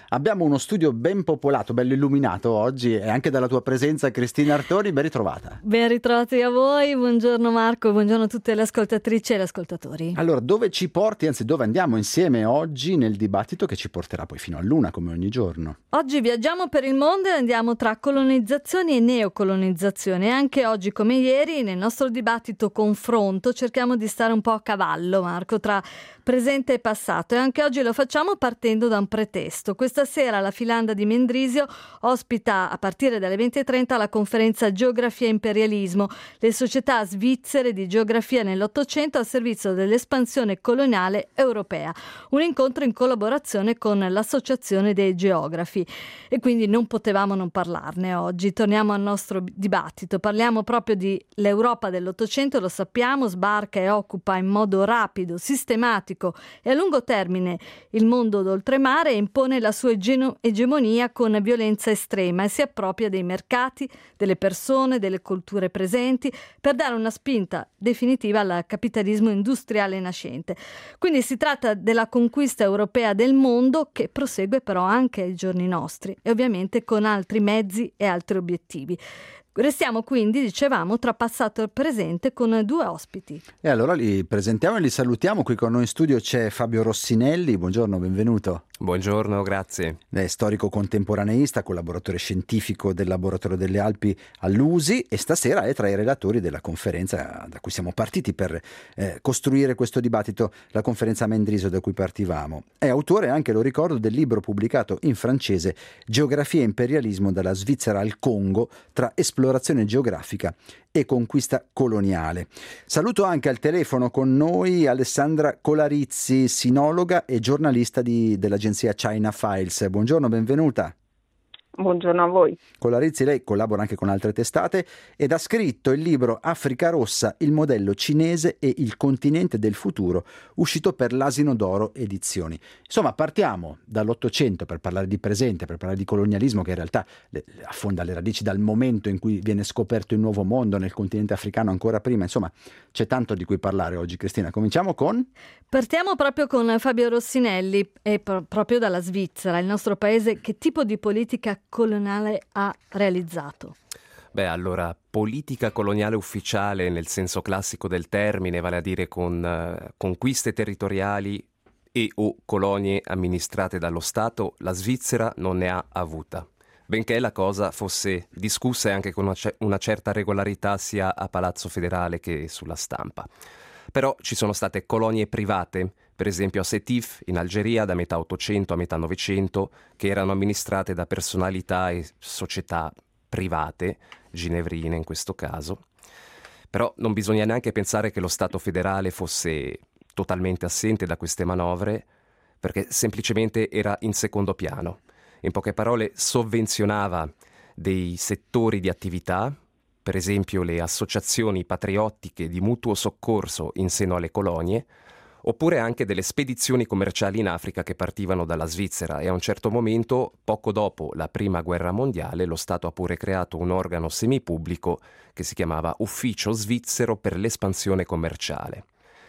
Abbiamo uno studio ben popolato, bello illuminato oggi, e anche dalla tua presenza, Cristina Artoni, ben ritrovata. Ben ritrovati a voi, buongiorno Marco, buongiorno a tutte le ascoltatrici e gli ascoltatori. Allora, dove ci porti, anzi dove andiamo insieme oggi nel dibattito che ci porterà poi fino all'una come ogni giorno? Oggi viaggiamo per il mondo e andiamo tra colonizzazioni e neocolonizzazioni. Anche oggi come ieri nel nostro dibattito confronto cerchiamo di stare un po' a cavallo, Marco, tra presente e passato, e anche oggi lo facciamo partendo da un pretesto. Questa sera la Filanda di Mendrisio ospita a partire dalle 20:30 la conferenza Geografia e Imperialismo, le società svizzere di geografia nell'Ottocento al servizio dell'espansione coloniale europea, un incontro in collaborazione con l'Associazione dei Geografi, e quindi non potevamo non parlarne oggi. Torniamo al nostro dibattito, parliamo proprio di l'Europa dell'Ottocento, lo sappiamo, sbarca e occupa in modo rapido, sistematico e a lungo termine il mondo d'oltremare e impone la sua egemonia con violenza estrema e si appropria dei mercati, delle persone, delle culture presenti per dare una spinta definitiva al capitalismo industriale nascente. Quindi si tratta della conquista europea del mondo che prosegue però anche ai giorni nostri e ovviamente con altri mezzi e altri obiettivi. Restiamo quindi, dicevamo, tra passato e presente con due ospiti. E allora li presentiamo e li salutiamo. Qui con noi in studio c'è Fabio Rossinelli, buongiorno, benvenuto. Buongiorno, grazie. È storico contemporaneista, collaboratore scientifico del Laboratorio delle Alpi all'USI e stasera è tra i relatori della conferenza da cui siamo partiti per costruire questo dibattito, la conferenza Mendrisio da cui partivamo. È autore anche, lo ricordo, del libro pubblicato in francese Geografia e imperialismo dalla Svizzera al Congo, tra esplorazione geografica e conquista coloniale. Saluto anche al telefono con noi Alessandra Colarizzi, sinologa e giornalista dell'agenzia China Files. Buongiorno, benvenuta. Buongiorno a voi. Colarizzi, lei collabora anche con altre testate ed ha scritto il libro Africa Rossa, il modello cinese e il continente del futuro, uscito per l'Asino d'Oro Edizioni. Insomma, partiamo dall'Ottocento per parlare di presente, per parlare di colonialismo che in realtà affonda le radici dal momento in cui viene scoperto il nuovo mondo nel continente africano, ancora prima. Insomma, c'è tanto di cui parlare oggi, Cristina. Cominciamo con? Partiamo proprio con Fabio Rossinelli e proprio dalla Svizzera, il nostro paese. Che tipo di politica coloniale ha realizzato? Beh, allora, politica coloniale ufficiale nel senso classico del termine, vale a dire con conquiste territoriali e o colonie amministrate dallo Stato, la Svizzera non ne ha avuta, benché la cosa fosse discussa e anche con una certa regolarità sia a Palazzo Federale che sulla stampa. Però ci sono state colonie private, per esempio a Sétif, in Algeria, da metà 800 a metà 900, che erano amministrate da personalità e società private, ginevrine in questo caso. Però non bisogna neanche pensare che lo Stato federale fosse totalmente assente da queste manovre, perché semplicemente era in secondo piano. In poche parole, sovvenzionava dei settori di attività, per esempio le associazioni patriottiche di mutuo soccorso in seno alle colonie, oppure anche delle spedizioni commerciali in Africa che partivano dalla Svizzera, e a un certo momento, poco dopo la Prima Guerra Mondiale, lo Stato ha pure creato un organo semipubblico che si chiamava Ufficio Svizzero per l'espansione commerciale.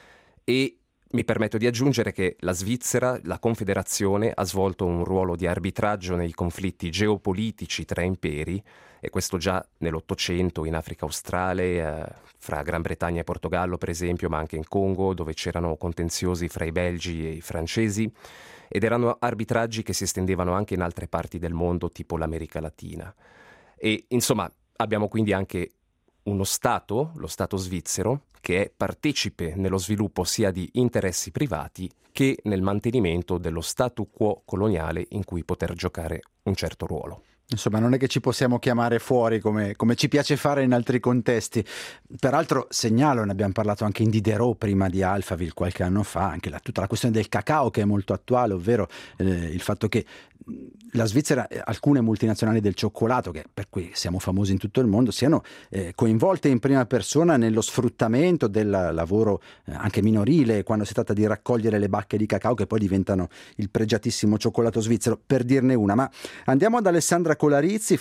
E mi permetto di aggiungere che la Svizzera, la Confederazione, ha svolto un ruolo di arbitraggio nei conflitti geopolitici tra imperi, e questo già nell'Ottocento in Africa australe, fra Gran Bretagna e Portogallo per esempio, ma anche in Congo, dove c'erano contenziosi fra i belgi e i francesi, ed erano arbitraggi che si estendevano anche in altre parti del mondo, tipo l'America Latina. E insomma abbiamo quindi anche uno Stato, lo Stato svizzero, che è partecipe nello sviluppo sia di interessi privati che nel mantenimento dello statu quo coloniale in cui poter giocare un certo ruolo. Insomma, non è che ci possiamo chiamare fuori come ci piace fare in altri contesti. Peraltro segnalo, ne abbiamo parlato anche in Diderot prima di Alphaville qualche anno fa, anche tutta la questione del cacao che è molto attuale, ovvero il fatto che la Svizzera, alcune multinazionali del cioccolato, che per cui siamo famosi in tutto il mondo, siano coinvolte in prima persona nello sfruttamento del lavoro anche minorile, quando si tratta di raccogliere le bacche di cacao che poi diventano il pregiatissimo cioccolato svizzero, per dirne una. Ma andiamo ad Alessandra Colarizzi,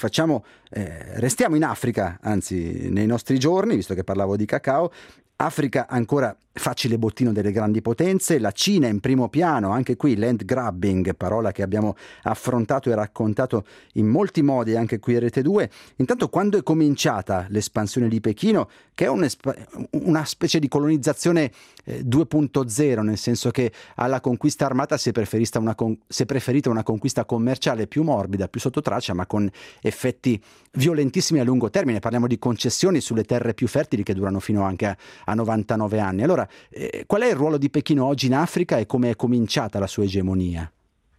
restiamo in Africa, anzi nei nostri giorni, visto che parlavo di cacao. Africa ancora facile bottino delle grandi potenze, la Cina in primo piano, anche qui land grabbing, parola che abbiamo affrontato e raccontato in molti modi anche qui a Rete 2. Intanto, quando è cominciata l'espansione di Pechino, che è una specie di colonizzazione 2.0, nel senso che alla conquista armata si è preferita una conquista commerciale più morbida, più sotto traccia, ma con effetti violentissimi a lungo termine. Parliamo di concessioni sulle terre più fertili che durano fino anche a 99 anni. Allora, qual è il ruolo di Pechino oggi in Africa e come è cominciata la sua egemonia?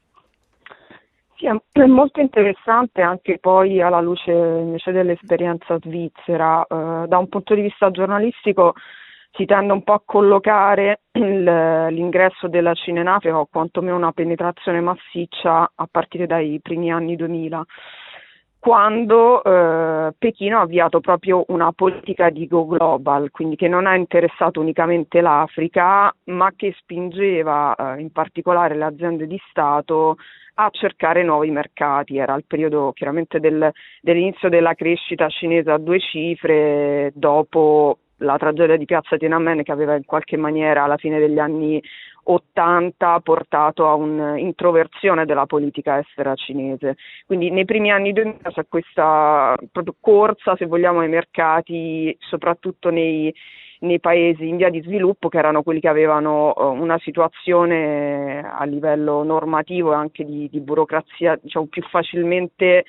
Sì, è molto interessante anche poi alla luce invece dell'esperienza svizzera. Da un punto di vista giornalistico si tende un po' a collocare l'ingresso della Cina in Africa, o quantomeno una penetrazione massiccia, a partire dai primi anni 2000. Quando Pechino ha avviato proprio una politica di go global, quindi che non ha interessato unicamente l'Africa, ma che spingeva in particolare le aziende di Stato a cercare nuovi mercati. Era il periodo chiaramente dell'inizio della crescita cinese a 2 cifre, dopo la tragedia di Piazza Tiananmen, che aveva in qualche maniera alla fine degli anni 80 portato a un'introversione della politica estera cinese. Quindi nei primi anni 2000 c'è questa proprio corsa, se vogliamo, ai mercati, soprattutto nei paesi in via di sviluppo, che erano quelli che avevano una situazione a livello normativo e anche di burocrazia, diciamo, più facilmente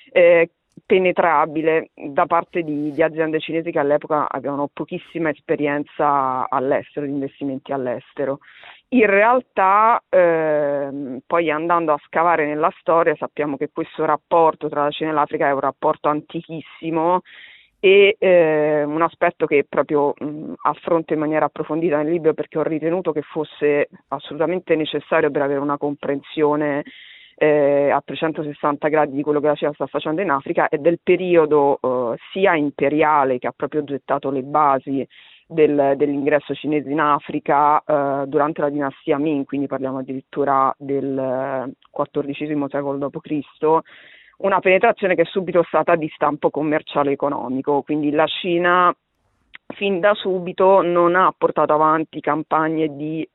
penetrabile da parte di aziende cinesi che all'epoca avevano pochissima esperienza all'estero, di investimenti all'estero. In realtà poi, andando a scavare nella storia, sappiamo che questo rapporto tra la Cina e l'Africa è un rapporto antichissimo e un aspetto che proprio affronto in maniera approfondita nel libro, perché ho ritenuto che fosse assolutamente necessario per avere una comprensione a 360 gradi di quello che la Cina sta facendo in Africa e del periodo sia imperiale, che ha proprio gettato le basi dell'ingresso cinese in Africa durante la dinastia Ming, quindi parliamo addirittura del XIV secolo d.C., una penetrazione che è subito stata di stampo commerciale e economico. Quindi la Cina fin da subito non ha portato avanti campagne di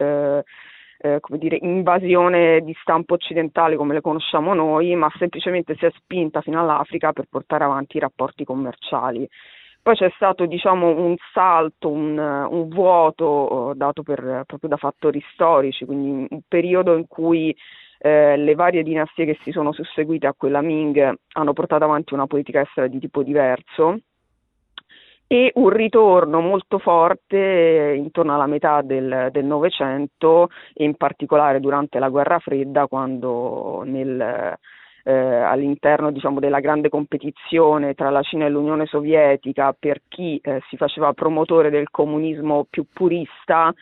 invasione di stampo occidentale come le conosciamo noi, ma semplicemente si è spinta fino all'Africa per portare avanti i rapporti commerciali. Poi c'è stato, diciamo, un salto, un vuoto dato proprio da fattori storici, quindi un periodo in cui le varie dinastie che si sono susseguite a quella Ming hanno portato avanti una politica estera di tipo diverso, e un ritorno molto forte intorno alla metà del Novecento, e in particolare durante la Guerra Fredda, quando all'interno, diciamo, della grande competizione tra la Cina e l'Unione Sovietica per chi si faceva promotore del comunismo più purista,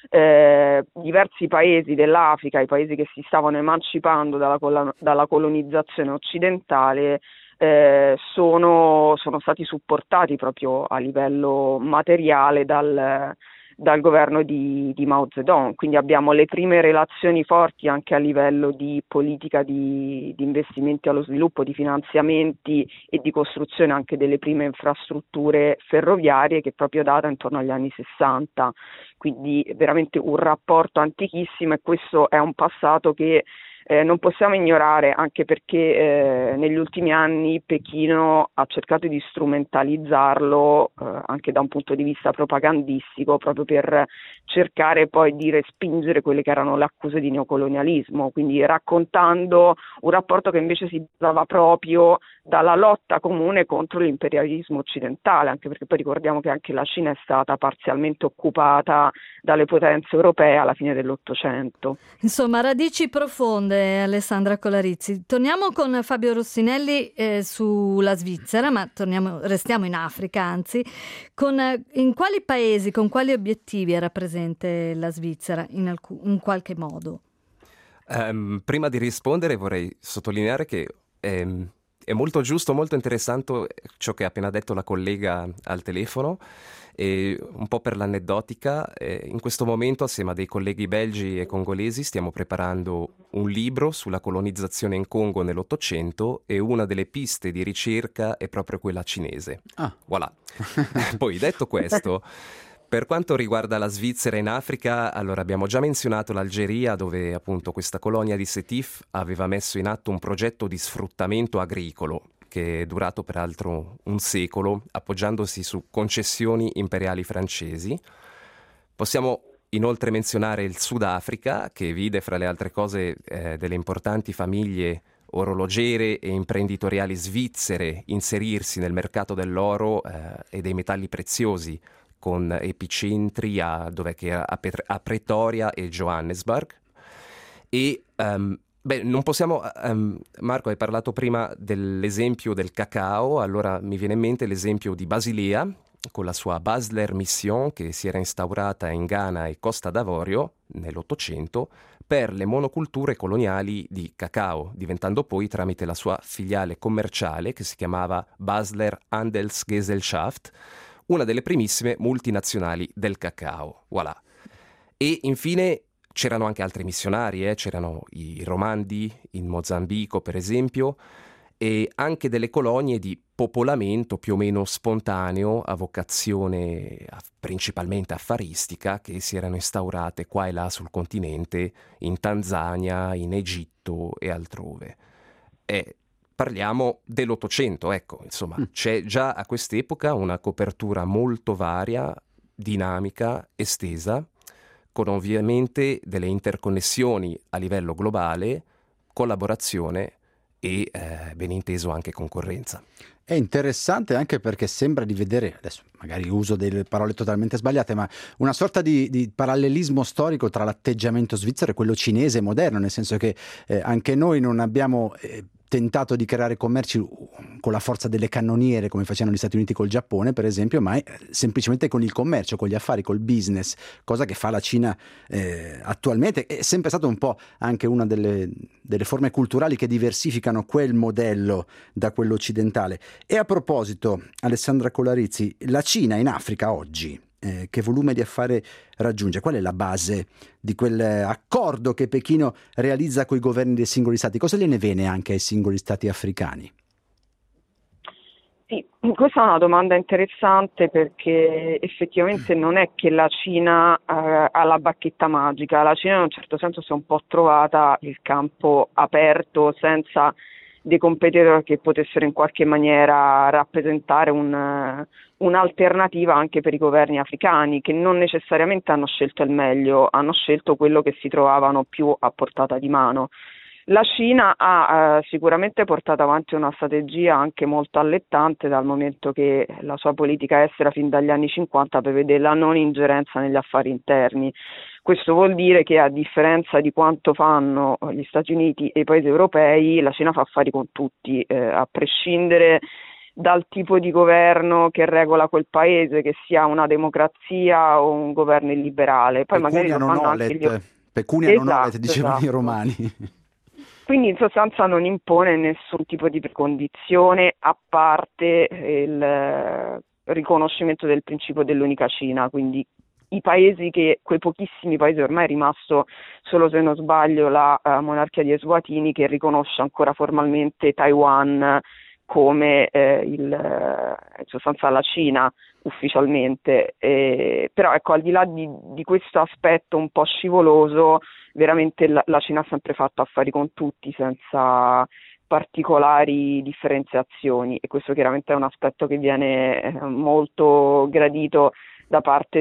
diversi paesi dell'Africa, i paesi che si stavano emancipando dalla colonizzazione occidentale, sono stati supportati proprio a livello materiale dal governo di Mao Zedong. Quindi abbiamo le prime relazioni forti anche a livello di politica di investimenti allo sviluppo, di finanziamenti e di costruzione anche delle prime infrastrutture ferroviarie, che è proprio data intorno agli anni 60. Quindi veramente un rapporto antichissimo, e questo è un passato che non possiamo ignorare, anche perché negli ultimi anni Pechino ha cercato di strumentalizzarlo anche da un punto di vista propagandistico, proprio per cercare poi di respingere quelle che erano le accuse di neocolonialismo, quindi raccontando un rapporto che invece si basava proprio dalla lotta comune contro l'imperialismo occidentale, anche perché poi ricordiamo che anche la Cina è stata parzialmente occupata dalle potenze europee alla fine dell'Ottocento. Insomma, radici profonde, Alessandra Colarizzi. Torniamo con Fabio Rossinelli sulla Svizzera, ma restiamo in Africa, anzi. In quali paesi, con quali obiettivi era presente la Svizzera in qualche modo? Prima di rispondere vorrei sottolineare che è molto giusto, molto interessante ciò che ha appena detto la collega al telefono. E un po' per l'aneddotica, in questo momento assieme a dei colleghi belgi e congolesi stiamo preparando un libro sulla colonizzazione in Congo nell'Ottocento, e una delle piste di ricerca è proprio quella cinese. Voilà. Poi, detto questo, Per quanto riguarda la Svizzera in Africa, allora abbiamo già menzionato l'Algeria, dove appunto questa colonia di Sétif aveva messo in atto un progetto di sfruttamento agricolo che è durato peraltro un secolo, appoggiandosi su concessioni imperiali francesi. Possiamo inoltre menzionare il Sudafrica, che vide fra le altre cose delle importanti famiglie orologiere e imprenditoriali svizzere inserirsi nel mercato dell'oro e dei metalli preziosi, con epicentri a Pretoria e Johannesburg. E non possiamo, Marco, hai parlato prima dell'esempio del cacao, allora mi viene in mente l'esempio di Basilea, con la sua Basler Mission, che si era instaurata in Ghana e Costa d'Avorio nell'Ottocento per le monoculture coloniali di cacao, diventando poi, tramite la sua filiale commerciale che si chiamava Basler Handelsgesellschaft, una delle primissime multinazionali del cacao. Voilà. E infine c'erano anche altri missionari, c'erano i Romandi in Mozambico, per esempio, e anche delle colonie di popolamento più o meno spontaneo a vocazione principalmente affaristica, che si erano instaurate qua e là sul continente, in Tanzania, in Egitto e altrove. Parliamo dell'Ottocento, ecco, insomma, c'è già a quest'epoca una copertura molto varia, dinamica, estesa, con ovviamente delle interconnessioni a livello globale, collaborazione e, ben inteso, anche concorrenza. È interessante anche perché sembra di vedere, adesso magari uso delle parole totalmente sbagliate, ma una sorta di parallelismo storico tra l'atteggiamento svizzero e quello cinese moderno, nel senso che anche noi non abbiamo tentato di creare commerci con la forza delle cannoniere come facevano gli Stati Uniti col Giappone, per esempio, ma semplicemente con il commercio, con gli affari, col business, cosa che fa la Cina attualmente. È sempre stato un po' anche una delle forme culturali che diversificano quel modello da quello occidentale. E a proposito, Alessandra Colarizzi, la Cina in Africa oggi che volume di affari raggiunge? Qual è la base di quell'accordo che Pechino realizza con i governi dei singoli stati? Cosa gliene viene anche ai singoli stati africani? Sì, questa è una domanda interessante perché effettivamente non è che la Cina ha la bacchetta magica. La Cina in un certo senso si è un po' trovata il campo aperto senza dei competitor che potessero in qualche maniera rappresentare un'alternativa anche per i governi africani, che non necessariamente hanno scelto il meglio, hanno scelto quello che si trovavano più a portata di mano. La Cina ha sicuramente portato avanti una strategia anche molto allettante, dal momento che la sua politica estera fin dagli anni 50 prevede la non ingerenza negli affari interni. Questo vuol dire che, a differenza di quanto fanno gli Stati Uniti e i paesi europei, la Cina fa affari con tutti, a prescindere dal tipo di governo che regola quel paese, che sia una democrazia o un governo illiberale. Poi magari lo fanno anche pecunia non olet, dicevano i romani. Quindi in sostanza non impone nessun tipo di precondizione, a parte il riconoscimento del principio dell'unica Cina, quindi quei pochissimi paesi, ormai è rimasto solo, se non sbaglio, la monarchia di Eswatini, che riconosce ancora formalmente Taiwan come in sostanza la Cina ufficialmente, però ecco, al di là di questo aspetto un po' scivoloso, veramente la Cina ha sempre fatto affari con tutti senza particolari differenziazioni, e questo chiaramente è un aspetto che viene molto gradito da parte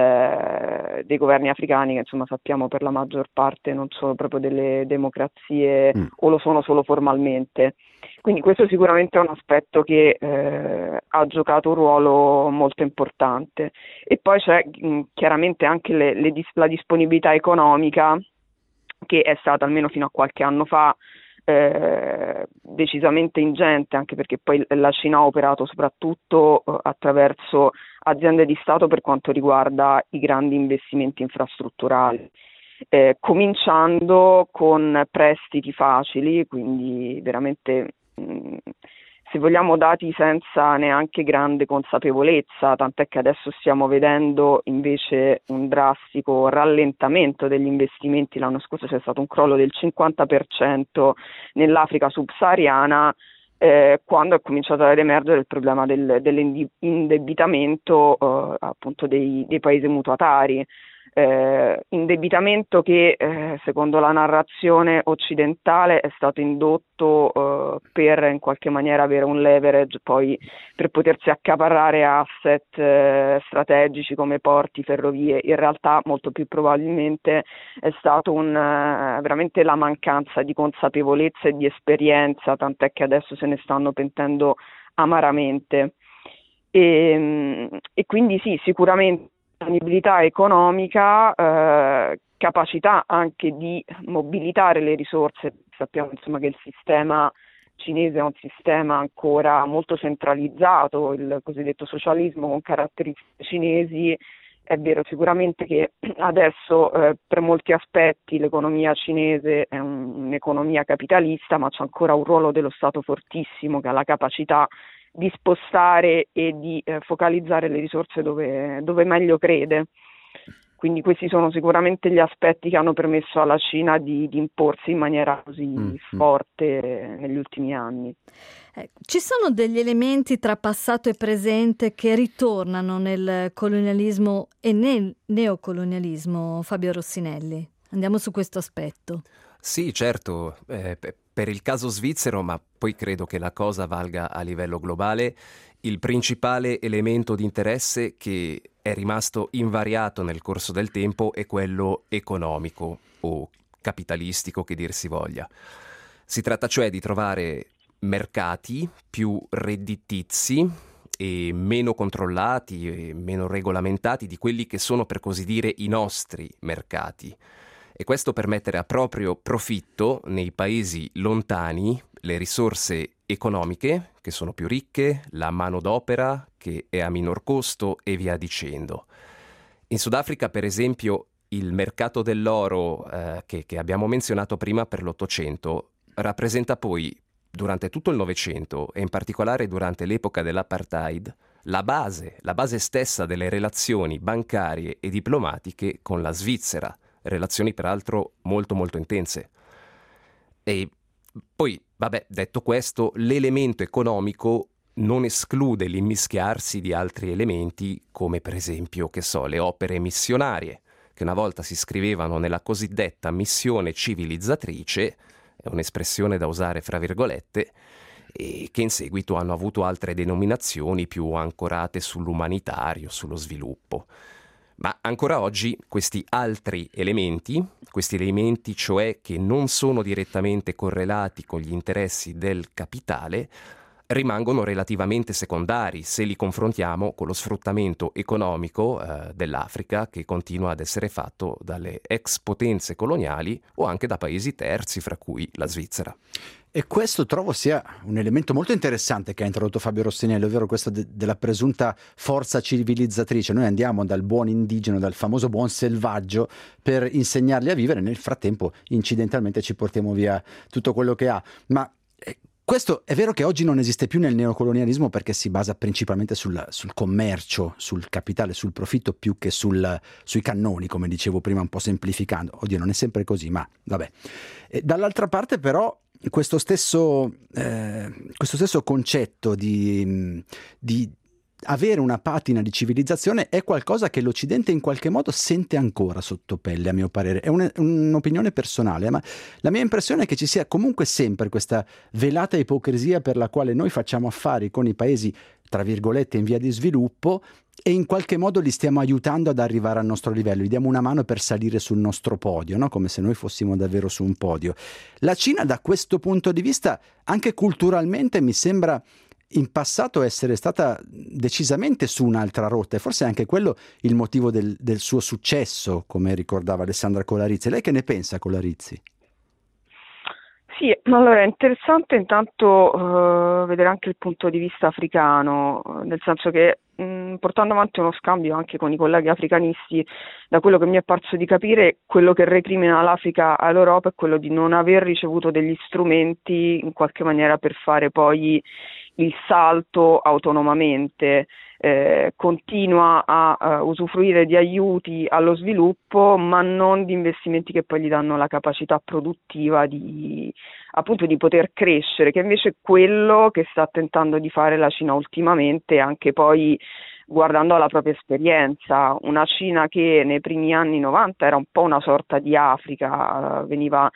dei governi africani, che insomma sappiamo per la maggior parte non sono proprio delle democrazie o lo sono solo formalmente. Quindi questo sicuramente è un aspetto che ha giocato un ruolo molto importante. E poi c'è chiaramente anche la disponibilità economica, che è stata, almeno fino a qualche anno fa, decisamente ingente, anche perché poi la Cina ha operato soprattutto attraverso aziende di Stato per quanto riguarda i grandi investimenti infrastrutturali, cominciando con prestiti facili, quindi veramente se vogliamo dati senza neanche grande consapevolezza, tant'è che adesso stiamo vedendo invece un drastico rallentamento degli investimenti. L'anno scorso c'è stato un crollo del 50% nell'Africa subsahariana, quando è cominciato ad emergere il problema dell'indebitamento appunto dei paesi mutuatari. Indebitamento che secondo la narrazione occidentale è stato indotto per in qualche maniera avere un leverage poi per potersi accaparrare asset strategici come porti, ferrovie. In realtà molto più probabilmente è stato veramente la mancanza di consapevolezza e di esperienza, tant'è che adesso se ne stanno pentendo amaramente. E quindi sì, sicuramente disponibilità economica, capacità anche di mobilitare le risorse. Sappiamo insomma che il sistema cinese è un sistema ancora molto centralizzato, il cosiddetto socialismo con caratteristiche cinesi. È vero sicuramente che adesso per molti aspetti l'economia cinese è un'economia capitalista, ma c'è ancora un ruolo dello Stato fortissimo che ha la capacità di spostare e di focalizzare le risorse dove meglio crede. Quindi questi sono sicuramente gli aspetti che hanno permesso alla Cina di imporsi in maniera così forte negli ultimi anni. Ci sono degli elementi tra passato e presente che ritornano nel colonialismo e nel neocolonialismo, Fabio Rossinelli? Andiamo su questo aspetto. Sì, certo, per il caso svizzero, ma poi credo che la cosa valga a livello globale, il principale elemento di interesse che è rimasto invariato nel corso del tempo è quello economico o capitalistico, che dir si voglia. Si tratta cioè di trovare mercati più redditizi e meno controllati e meno regolamentati di quelli che sono, per così dire, i nostri mercati. E questo per mettere a proprio profitto nei paesi lontani le risorse economiche, che sono più ricche, la manodopera, che è a minor costo, e via dicendo. In Sudafrica, per esempio, il mercato dell'oro che abbiamo menzionato prima per l'Ottocento rappresenta poi, durante tutto il Novecento e in particolare durante l'epoca dell'apartheid, la base stessa delle relazioni bancarie e diplomatiche con la Svizzera. Relazioni peraltro molto molto intense. E poi, detto questo, l'elemento economico non esclude l'immischiarsi di altri elementi come per esempio, le opere missionarie, che una volta si scrivevano nella cosiddetta missione civilizzatrice, è un'espressione da usare fra virgolette, e che in seguito hanno avuto altre denominazioni più ancorate sull'umanitario, sullo sviluppo. Ma ancora oggi questi altri elementi, cioè che non sono direttamente correlati con gli interessi del capitale, rimangono relativamente secondari se li confrontiamo con lo sfruttamento economico dell'Africa, che continua ad essere fatto dalle ex potenze coloniali o anche da paesi terzi, fra cui la Svizzera. E questo trovo sia un elemento molto interessante che ha introdotto Fabio Rossinelli, ovvero questo della presunta forza civilizzatrice. Noi andiamo dal buon indigeno, dal famoso buon selvaggio, per insegnargli a vivere, nel frattempo incidentalmente ci portiamo via tutto quello che ha. Ma questo è vero che oggi non esiste più nel neocolonialismo, perché si basa principalmente sul commercio, sul capitale, sul profitto, più che sui cannoni, come dicevo prima, un po' semplificando. Oddio, non è sempre così, ma vabbè. E dall'altra parte però questo stesso concetto di avere una patina di civilizzazione è qualcosa che l'Occidente in qualche modo sente ancora sotto pelle, a mio parere. È un'opinione personale, ma la mia impressione è che ci sia comunque sempre questa velata ipocrisia per la quale noi facciamo affari con i paesi, tra virgolette, in via di sviluppo, e in qualche modo li stiamo aiutando ad arrivare al nostro livello, gli diamo una mano per salire sul nostro podio, no? Come se noi fossimo davvero su un podio. La Cina, da questo punto di vista, anche culturalmente, mi sembra in passato essere stata decisamente su un'altra rotta, e forse è anche quello il motivo del suo successo, come ricordava Alessandra Colarizzi. Lei che ne pensa, Colarizzi? Sì, allora è interessante intanto vedere anche il punto di vista africano, nel senso che portando avanti uno scambio anche con i colleghi africanisti, da quello che mi è parso di capire, quello che recrimina l'Africa all'Europa è quello di non aver ricevuto degli strumenti in qualche maniera per fare poi il salto autonomamente, continua a usufruire di aiuti allo sviluppo, ma non di investimenti che poi gli danno la capacità produttiva di poter crescere, che invece è quello che sta tentando di fare la Cina ultimamente, anche poi guardando alla propria esperienza. Una Cina che nei primi anni 90 era un po' una sorta di Africa, veniva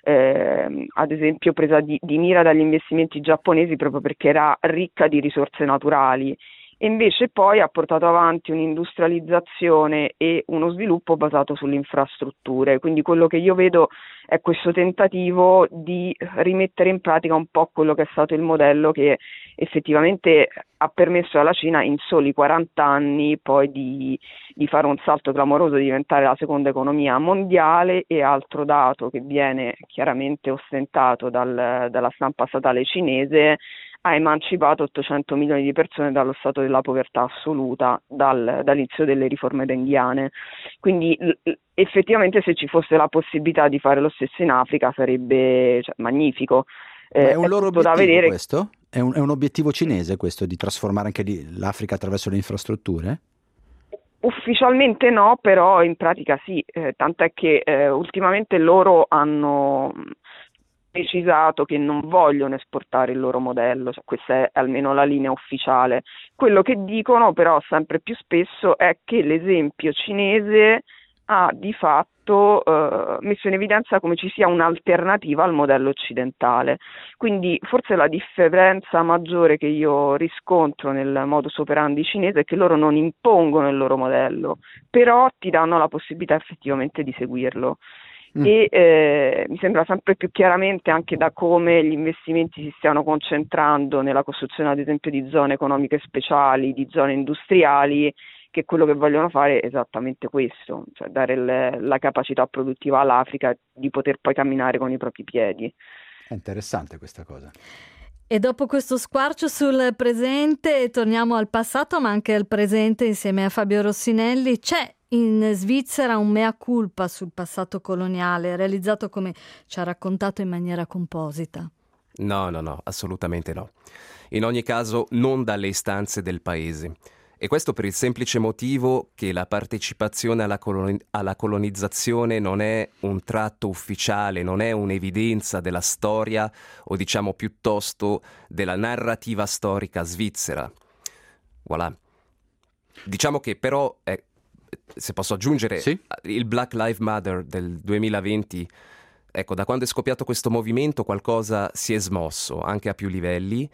ad esempio presa di mira dagli investimenti giapponesi proprio perché era ricca di risorse naturali, e invece poi ha portato avanti un'industrializzazione e uno sviluppo basato sulle infrastrutture. Quindi quello che io vedo è questo tentativo di rimettere in pratica un po' quello che è stato il modello che effettivamente ha permesso alla Cina in soli 40 anni poi di fare un salto clamoroso, di diventare la seconda economia mondiale. E altro dato che viene chiaramente ostentato dalla stampa statale cinese: ha emancipato 800 milioni di persone dallo stato della povertà assoluta dall'inizio delle riforme denghiane. Quindi effettivamente, se ci fosse la possibilità di fare lo stesso in Africa, sarebbe magnifico. Ma è un loro tutto da obiettivo vedere. questo? È un obiettivo cinese questo, di trasformare anche l'Africa attraverso le infrastrutture? Ufficialmente no, però in pratica sì, tant'è che ultimamente loro hanno precisato che non vogliono esportare il loro modello, cioè questa è almeno la linea ufficiale. Quello che dicono però sempre più spesso è che l'esempio cinese ha di fatto messo in evidenza come ci sia un'alternativa al modello occidentale. Quindi forse la differenza maggiore che io riscontro nel modus operandi cinese è che loro non impongono il loro modello, però ti danno la possibilità effettivamente di seguirlo. E mi sembra sempre più chiaramente anche da come gli investimenti si stiano concentrando nella costruzione ad esempio di zone economiche speciali, di zone industriali, che quello che vogliono fare è esattamente questo, cioè dare la capacità produttiva all'Africa di poter poi camminare con i propri piedi. È interessante questa cosa. E dopo questo squarcio sul presente torniamo al passato, ma anche al presente insieme a Fabio Rossinelli. C'è in Svizzera un mea culpa sul passato coloniale, realizzato, come ci ha raccontato, in maniera composita? No, assolutamente no. In ogni caso non dalle istanze del paese. E questo per il semplice motivo che la partecipazione alla colonizzazione non è un tratto ufficiale, non è un'evidenza della storia, o diciamo piuttosto della narrativa storica svizzera. Voilà. Diciamo che però, se posso aggiungere, sì? Il Black Lives Matter del 2020, ecco, da quando è scoppiato questo movimento qualcosa si è smosso, anche a più livelli.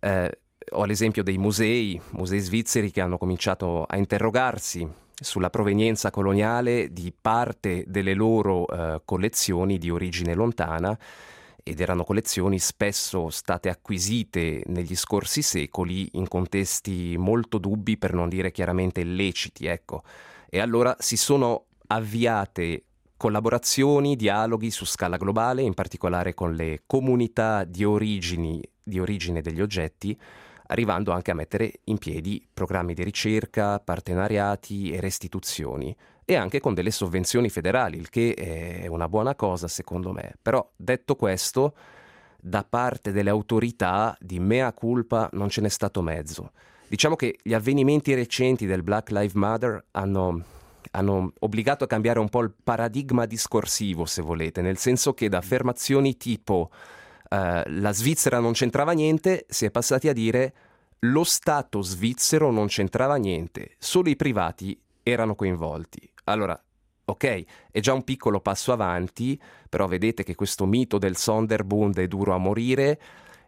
Ho l'esempio dei musei svizzeri che hanno cominciato a interrogarsi sulla provenienza coloniale di parte delle loro collezioni di origine lontana, ed erano collezioni spesso state acquisite negli scorsi secoli in contesti molto dubbi, per non dire chiaramente illeciti, ecco. E allora si sono avviate collaborazioni, dialoghi su scala globale, in particolare con le comunità di origine degli oggetti, arrivando anche a mettere in piedi programmi di ricerca, partenariati e restituzioni, e anche con delle sovvenzioni federali, il che è una buona cosa secondo me. Però, detto questo, da parte delle autorità di mea culpa non ce n'è stato mezzo. Diciamo che gli avvenimenti recenti del Black Lives Matter hanno obbligato a cambiare un po' il paradigma discorsivo, se volete, nel senso che da affermazioni tipo la Svizzera non c'entrava niente, si è passati a dire lo Stato svizzero non c'entrava niente, solo i privati erano coinvolti. Allora, ok, è già un piccolo passo avanti, però vedete che questo mito del Sonderbund è duro a morire,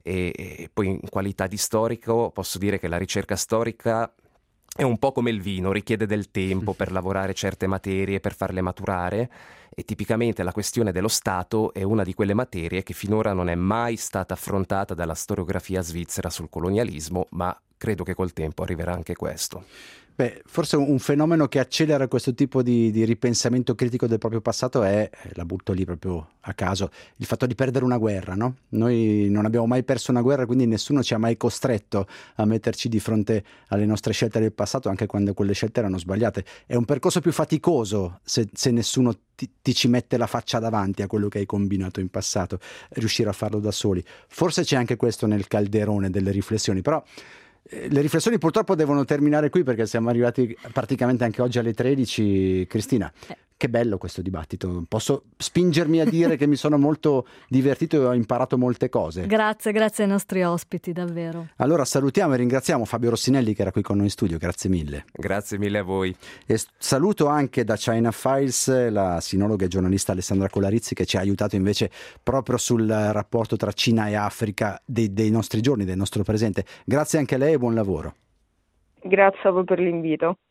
e poi in qualità di storico posso dire che la ricerca storica è un po' come il vino, richiede del tempo per lavorare certe materie, per farle maturare, e tipicamente la questione dello Stato è una di quelle materie che finora non è mai stata affrontata dalla storiografia svizzera sul colonialismo, ma credo che col tempo arriverà anche questo. Beh, forse un fenomeno che accelera questo tipo di ripensamento critico del proprio passato è, la butto lì proprio a caso, il fatto di perdere una guerra, no? Noi non abbiamo mai perso una guerra, quindi nessuno ci ha mai costretto a metterci di fronte alle nostre scelte del passato, anche quando quelle scelte erano sbagliate. È un percorso più faticoso se nessuno ti ci mette la faccia davanti a quello che hai combinato in passato, riuscire a farlo da soli. Forse c'è anche questo nel calderone delle riflessioni, però le riflessioni purtroppo devono terminare qui perché siamo arrivati praticamente anche oggi alle 13. Cristina, che bello questo dibattito. Posso spingermi a dire che mi sono molto divertito e ho imparato molte cose. Grazie ai nostri ospiti, davvero. Allora salutiamo e ringraziamo Fabio Rossinelli che era qui con noi in studio, grazie mille. Grazie mille a voi. E saluto anche da China Files la sinologa e giornalista Alessandra Colarizzi che ci ha aiutato invece proprio sul rapporto tra Cina e Africa dei nostri giorni, del nostro presente. Grazie anche a lei e buon lavoro. Grazie a voi per l'invito.